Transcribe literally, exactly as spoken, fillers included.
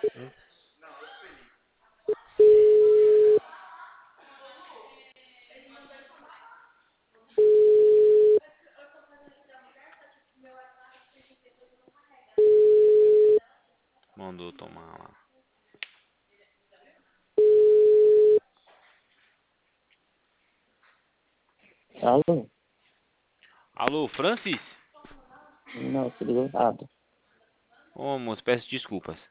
Hum? Mandou tomar lá. Alô? Alô, Francis? Não, você ligou errado. Ô, moço, peço desculpas.